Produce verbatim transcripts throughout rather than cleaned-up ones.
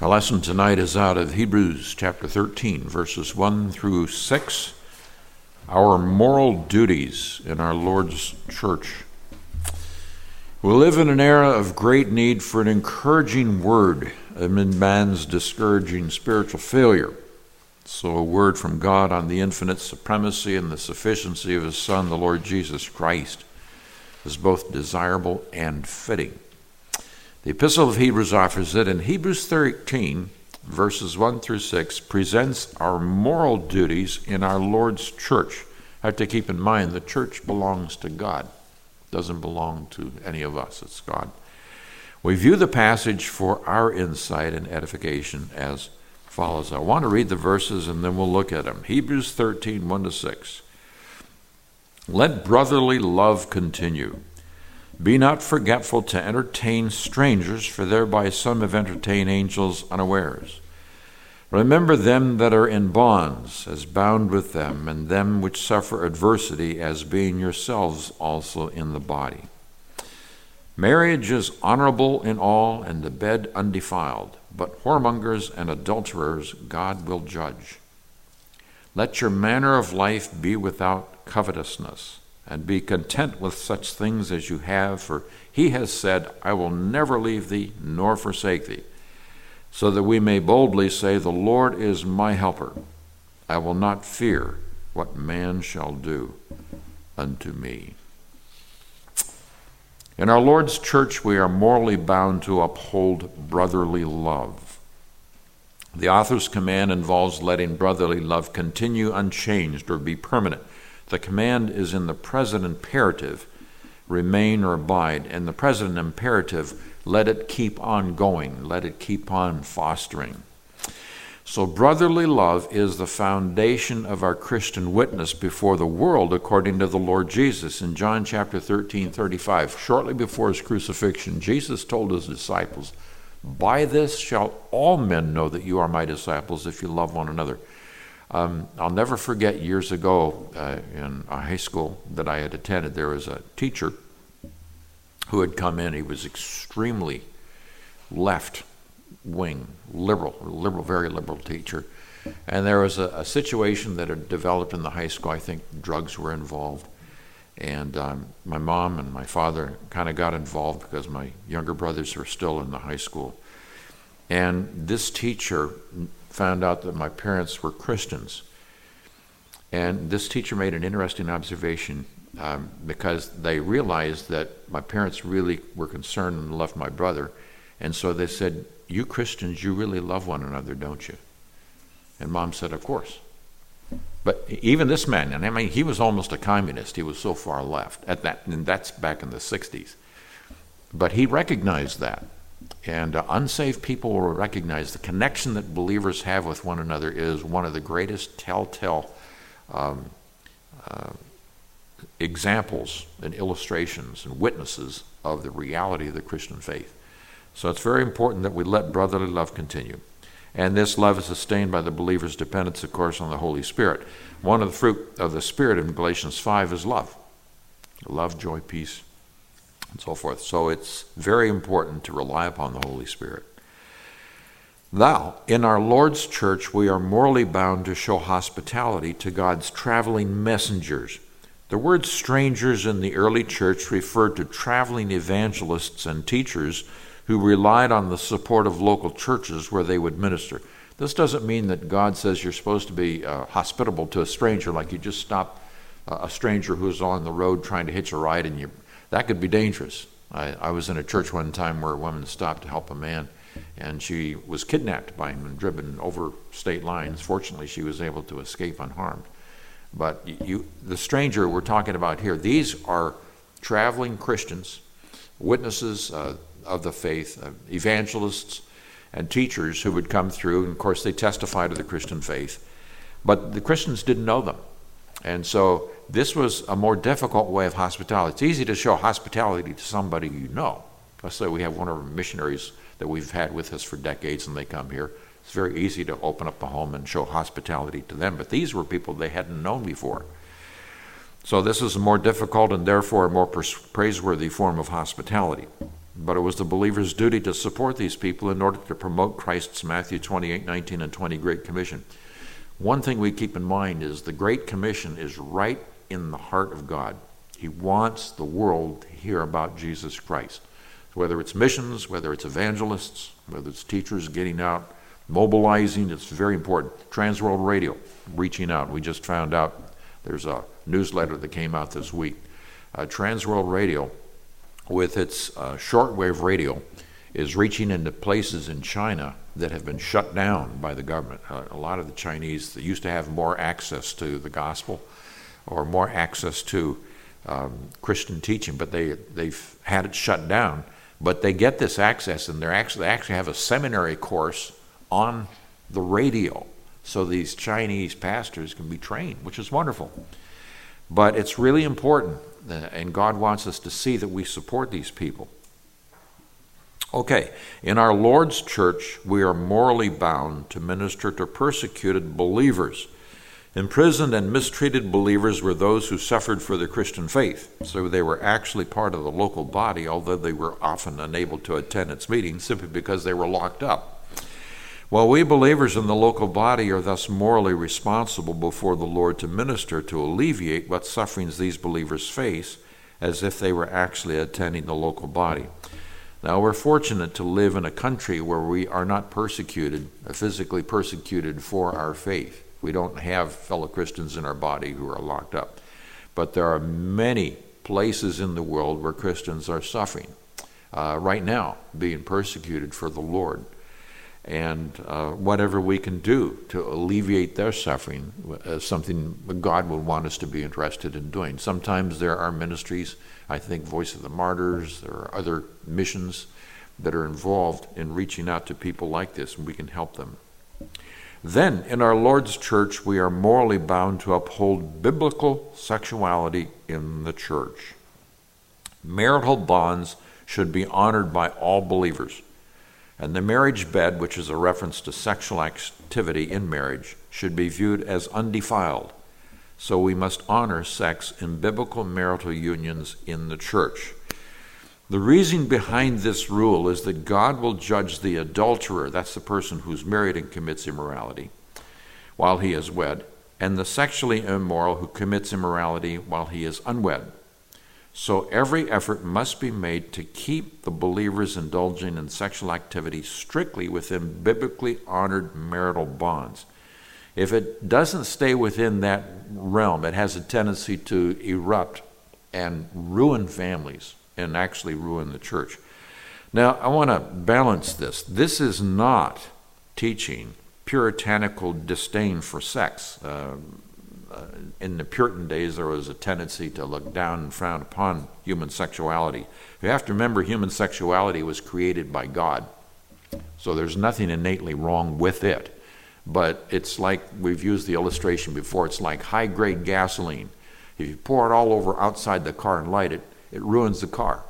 Our lesson tonight is out of Hebrews chapter thirteen, verses one through six. Our moral duties in our Lord's church. We live in an era of great need for an encouraging word amid man's discouraging spiritual failure. So a word from God on the infinite supremacy and the sufficiency of His Son, the Lord Jesus Christ, is both desirable and fitting. The Epistle of Hebrews offers it, and Hebrews thirteen, verses one through six, presents our moral duties in our Lord's church. I have to keep in mind the church belongs to God. It doesn't belong to any of us. It's God. We view the passage for our insight and edification as follows. I want to read the verses and then we'll look at them. Hebrews thirteen, one to six. Let brotherly love continue. Be not forgetful to entertain strangers, for thereby some have entertained angels unawares. Remember them that are in bonds, as bound with them, and them which suffer adversity, as being yourselves also in the body. Marriage is honorable in all, and the bed undefiled, but whoremongers and adulterers God will judge. Let your manner of life be without covetousness, and be content with such things as you have, for He has said, I will never leave thee nor forsake thee, so that we may boldly say, the Lord is my helper. I will not fear what man shall do unto me. In our Lord's church, we are morally bound to uphold brotherly love. The author's command involves letting brotherly love continue unchanged or be permanent. The command is in the present imperative, remain or abide, and the present imperative, let it keep on going, let it keep on fostering. So brotherly love is the foundation of our Christian witness before the world, according to the Lord Jesus. In John chapter thirteen, thirty-five, shortly before His crucifixion, Jesus told His disciples, by this shall all men know that you are my disciples, if you love one another. Um, I'll never forget years ago uh, in a high school that I had attended, there was a teacher who had come in. He was extremely left-wing, liberal, liberal, very liberal teacher. And there was a, a situation that had developed in the high school. I think drugs were involved. And um, my mom and my father kind of got involved because my younger brothers were still in the high school. And this teacher found out that my parents were Christians. And this teacher made an interesting observation um, because they realized that my parents really were concerned and loved my brother. And so they said, you Christians, you really love one another, don't you? And Mom said, of course. But even this man, and I mean, he was almost a communist. He was so far left at that, and that's back in the sixties. But he recognized that. And uh, unsaved people will recognize the connection that believers have with one another is one of the greatest telltale um, uh, examples and illustrations and witnesses of the reality of the Christian faith. So it's very important that we let brotherly love continue. And this love is sustained by the believer's dependence, of course, on the Holy Spirit. One of the fruit of the Spirit in Galatians five is love. Love, joy, peace, and so forth. So it's very important to rely upon the Holy Spirit. Now, in our Lord's church, we are morally bound to show hospitality to God's traveling messengers. The word strangers in the early church referred to traveling evangelists and teachers who relied on the support of local churches where they would minister. This doesn't mean that God says you're supposed to be uh, hospitable to a stranger, like you just stop uh, a stranger who's on the road trying to hitch a ride, and you that could be dangerous. I, I was in a church one time where a woman stopped to help a man, and she was kidnapped by him and driven over state lines. Fortunately, she was able to escape unharmed. But you, the stranger we're talking about here, these are traveling Christians, witnesses uh, of the faith, uh, evangelists and teachers who would come through, and of course they testify to the Christian faith. But the Christians didn't know them. And so this was a more difficult way of hospitality. It's easy to show hospitality to somebody you know. Let's say we have one of our missionaries that we've had with us for decades and they come here. It's very easy to open up the home and show hospitality to them. But these were people they hadn't known before. So this is a more difficult and therefore a more praiseworthy form of hospitality. but it was the believer's duty to support these people in order to promote Christ's Matthew twenty-eight, nineteen, and twenty Great Commission. One thing we keep in mind is the Great Commission is right in the heart of God. He wants the world to hear about Jesus Christ. Whether it's missions, whether it's evangelists, whether it's teachers getting out, mobilizing, it's very important. Transworld Radio, reaching out. We just found out there's a newsletter that came out this week. Uh, Transworld Radio, with its uh, shortwave radio, is reaching into places in China that have been shut down by the government. Uh, a lot of the Chinese that used to have more access to the gospel or more access to um, Christian teaching, but they, they've had it shut down. But they get this access, and they're actually, they actually have a seminary course on the radio, so these Chinese pastors can be trained, which is wonderful. But it's really important, uh, and God wants us to see that we support these people. Okay, in our Lord's church, we are morally bound to minister to persecuted believers. Imprisoned and mistreated believers were those who suffered for the Christian faith, so they were actually part of the local body, although they were often unable to attend its meetings simply because they were locked up. Well, we believers in the local body are thus morally responsible before the Lord to minister to alleviate what sufferings these believers face, as if they were actually attending the local body. Now, we're fortunate to live in a country where we are not persecuted, physically persecuted for our faith. We don't have fellow Christians in our body who are locked up. But there are many places in the world where Christians are suffering, uh, right now, being persecuted for the Lord. And uh, whatever we can do to alleviate their suffering is something God would want us to be interested in doing. Sometimes there are ministries, I think Voice of the Martyrs, there are other missions that are involved in reaching out to people like this, and we can help them. Then, in our Lord's church, we are morally bound to uphold biblical sexuality in the church. Marital bonds should be honored by all believers. And the marriage bed, which is a reference to sexual activity in marriage, should be viewed as undefiled. So we must honor sex in biblical marital unions in the church. The reason behind this rule is that God will judge the adulterer, that's the person who's married and commits immorality, while he is wed, and the sexually immoral who commits immorality while he is unwed. So every effort must be made to keep the believers indulging in sexual activity strictly within biblically honored marital bonds. If it doesn't stay within that realm, it has a tendency to erupt and ruin families and actually ruin the church. Now, I want to balance this. This is not teaching puritanical disdain for sex. Uh, uh, in the Puritan days, there was a tendency to look down and frown upon human sexuality. You have to remember, human sexuality was created by God, so there's nothing innately wrong with it. But it's like, we've used the illustration before, it's like high-grade gasoline. If you pour it all over outside the car and light it, it ruins the car.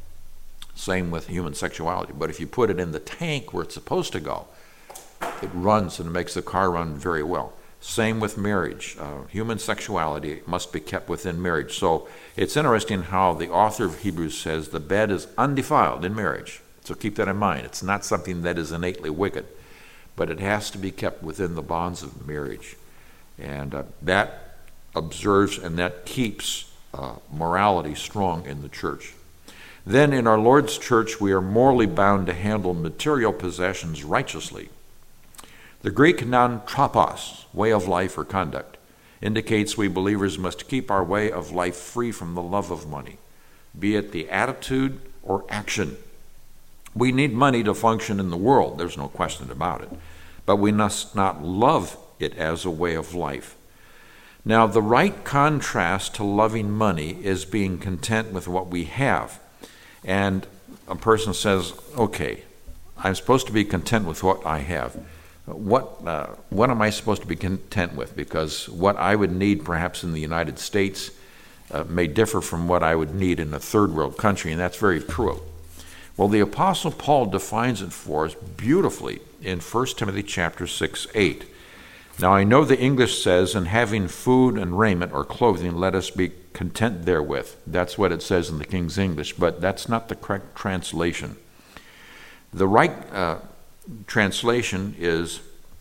Same with human sexuality. But if you put it in the tank where it's supposed to go, it runs and it makes the car run very well. Same with marriage. Uh, human sexuality must be kept within marriage. So it's interesting how the author of Hebrews says the bed is undefiled in marriage. So keep that in mind. It's not something that is innately wicked, but it has to be kept within the bonds of marriage. And uh, that observes and that keeps uh, morality strong in the church. Then in our Lord's church, we are morally bound to handle material possessions righteously. The Greek noun tropos, way of life or conduct, indicates we believers must keep our way of life free from the love of money, be it the attitude or action. We need money to function in the world, there's no question about it, but we must not love it as a way of life. Now, the right contrast to loving money is being content with what we have. And a person says, okay, I'm supposed to be content with what I have. What uh, what am I supposed to be content with? Because what I would need perhaps in the United States uh, may differ from what I would need in a third world country, and that's very true. Well, the Apostle Paul defines it for us beautifully in First Timothy chapter six, eight. Now I know the English says, in having food and raiment or clothing, let us be content therewith. That's what it says in the King's English, but that's not the correct translation. The right uh, translation is,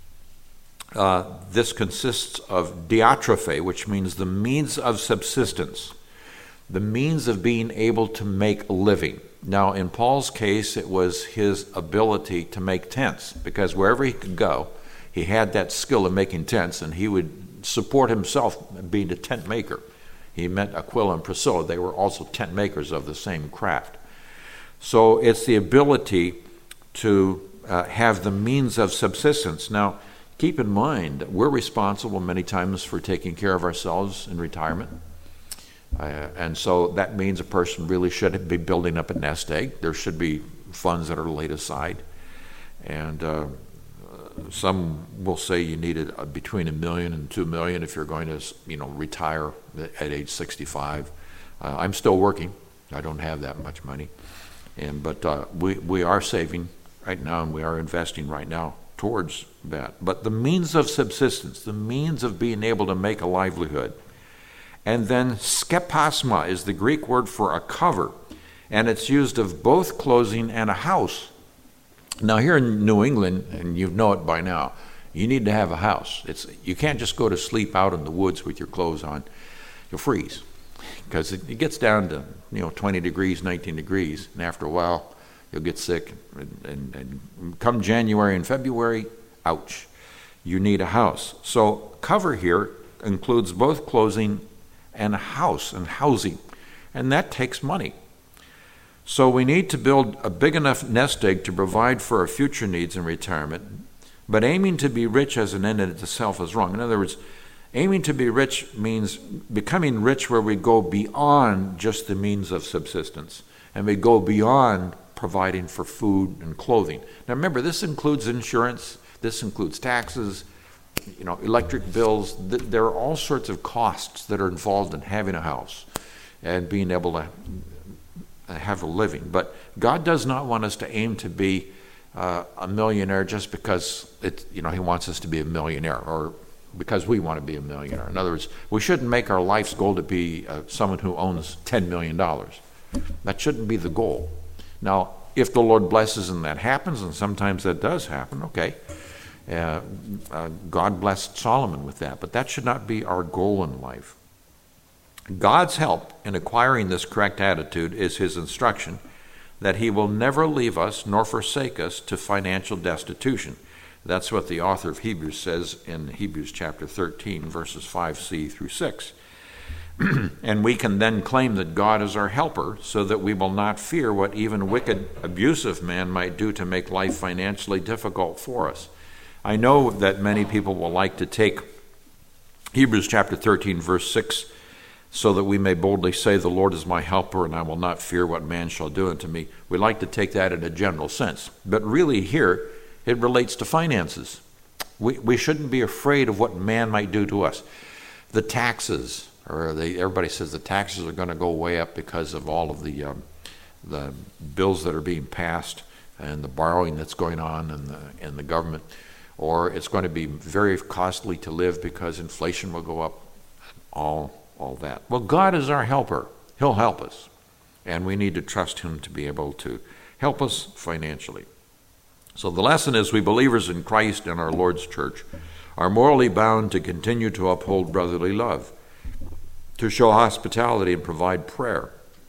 uh, this consists of diatrophe, which means the means of subsistence, the means of being able to make a living. Now, in Paul's case, it was his ability to make tents, because wherever he could go, he had that skill of making tents, and he would support himself being a tent maker. He met Aquila and Priscilla. They were also tent makers of the same craft. So it's the ability to uh, have the means of subsistence. Now, keep in mind, we're responsible many times for taking care of ourselves in retirement. Uh, and so that means a person really should be building up a nest egg. There should be funds that are laid aside. And uh, some will say you need a, between a million and two million if you're going to, you know, retire at age sixty-five. Uh, I'm still working. I don't have that much money. And But uh, we, we are saving right now, and we are investing right now towards that. But the means of subsistence, the means of being able to make a livelihood. And then skepasma is the Greek word for a cover, and it's used of both clothing and a house. Now here in New England, and you know it by now, you need to have a house. It's you can't just go to sleep out in the woods with your clothes on. You'll freeze, because it, it gets down to you know twenty degrees, nineteen degrees, and after a while you'll get sick. And, and, and come January and February, ouch, you need a house. So cover here includes both clothing and a house and housing, and that takes money. So we need to build a big enough nest egg to provide for our future needs in retirement, but aiming to be rich as an end in itself is wrong. In other words, aiming to be rich means becoming rich where we go beyond just the means of subsistence, and we go beyond providing for food and clothing. Now remember, this includes insurance, this includes taxes, you know, electric bills. There are all sorts of costs that are involved in having a house and being able to have a living. But God does not want us to aim to be uh, a millionaire just because it, you know, He wants us to be a millionaire, or because we want to be a millionaire. In other words, we shouldn't make our life's goal to be uh, someone who owns ten million dollars. That shouldn't be the goal. Now, if the Lord blesses and that happens, and sometimes that does happen, okay. Uh, uh, God blessed Solomon with that, but that should not be our goal in life. God's help in acquiring this correct attitude is His instruction that He will never leave us nor forsake us to financial destitution. That's what the author of Hebrews says in Hebrews chapter thirteen, verses five c through six. And we can then claim that God is our helper, so that we will not fear what even wicked, abusive man might do to make life financially difficult for us. I know that many people will like to take Hebrews chapter thirteen, verse six, so that we may boldly say, the Lord is my helper, and I will not fear what man shall do unto me. We like to take that in a general sense. But really here, it relates to finances. We, we shouldn't be afraid of what man might do to us. The taxes, or they, everybody says the taxes are going to go way up because of all of the, um, the bills that are being passed and the borrowing that's going on in the, in the government. Or it's going to be very costly to live because inflation will go up, all, all that. Well, God is our helper. He'll help us. And we need to trust Him to be able to help us financially. So the lesson is, we believers in Christ and our Lord's church are morally bound to continue to uphold brotherly love, to show hospitality and provide prayer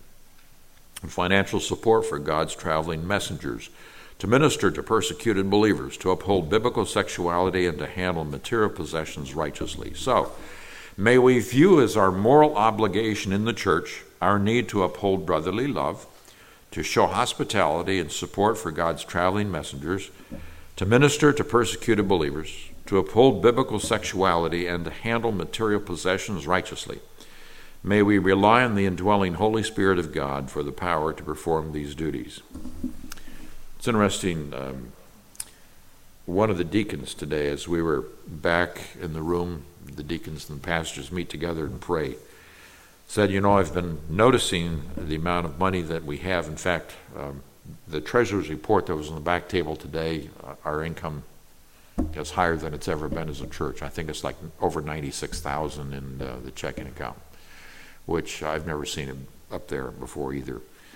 and financial support for God's traveling messengers, to minister to persecuted believers, to uphold biblical sexuality, and to handle material possessions righteously. So, may we view as our moral obligation in the church our need to uphold brotherly love, to show hospitality and support for God's traveling messengers, to minister to persecuted believers, to uphold biblical sexuality, and to handle material possessions righteously. May we rely on the indwelling Holy Spirit of God for the power to perform these duties. It's interesting, um, one of the deacons today, as we were back in the room, the deacons and the pastors meet together and pray, said, you know, I've been noticing the amount of money that we have. In fact, um, the treasurer's report that was on the back table today, uh, our income is higher than it's ever been as a church. I think it's like over ninety-six thousand in uh, the checking account. which I've never seen him up there before either.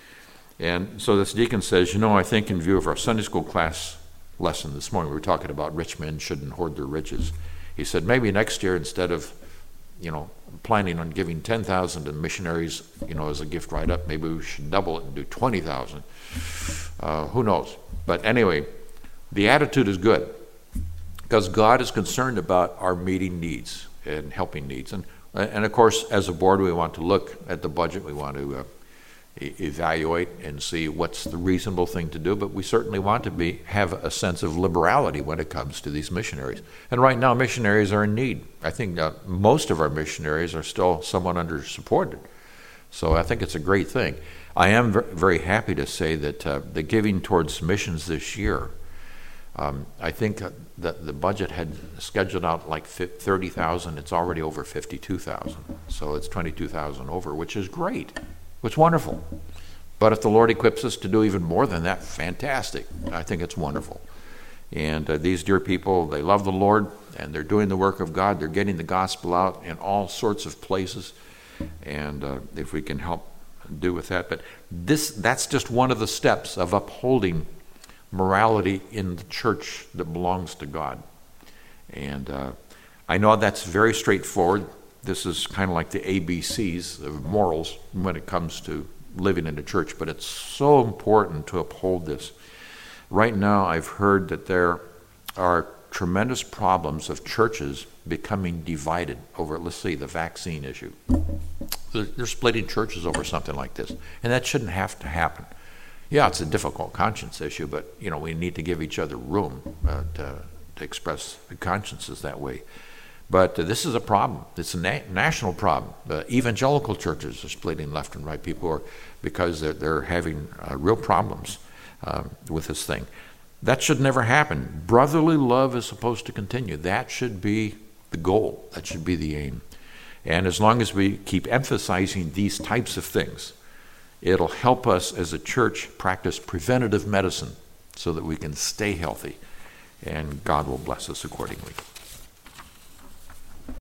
And so this deacon says, you know, I think in view of our Sunday school class lesson this morning, we were talking about rich men shouldn't hoard their riches. He said, maybe next year, instead of, you know, planning on giving ten thousand to missionaries, you know, as a gift write-up, maybe we should double it and do twenty thousand. Uh, who knows? But anyway, the attitude is good because God is concerned about our meeting needs and helping needs. And, and of course, as a board, we want to look at the budget. We want to uh, e- evaluate and see what's the reasonable thing to do. But we certainly want to be have a sense of liberality when it comes to these missionaries. And right now, missionaries are in need. I think uh, most of our missionaries are still somewhat under-supported. So I think it's a great thing. I am ver- very happy to say that uh, the giving towards missions this year, um, I think uh, that the budget had scheduled out like thirty thousand. It's already over fifty-two thousand. So it's twenty-two thousand over, which is great. It's wonderful. But if the Lord equips us to do even more than that, fantastic. I think it's wonderful. And uh, these dear people, they love the Lord, and they're doing the work of God. They're getting the gospel out in all sorts of places. And uh, if we can help do with that. But this that's just one of the steps of upholding morality in the church that belongs to God. And uh, I know that's very straightforward. This is kind of like the A B Cs of morals when it comes to living in the church, but it's so important to uphold this. Right now, I've heard that there are tremendous problems of churches becoming divided over, let's see, the vaccine issue. They're splitting churches over something like this, and that shouldn't have to happen. Yeah, it's a difficult conscience issue, but you know we need to give each other room uh, to, to express consciences that way. But uh, this is a problem. It's a na- national problem. Uh, evangelical churches are splitting left and right. People are because they're, they're having uh, real problems uh, with this thing. That should never happen. Brotherly love is supposed to continue. That should be the goal. That should be the aim. And as long as we keep emphasizing these types of things, it'll help us as a church practice preventative medicine so that we can stay healthy, and God will bless us accordingly.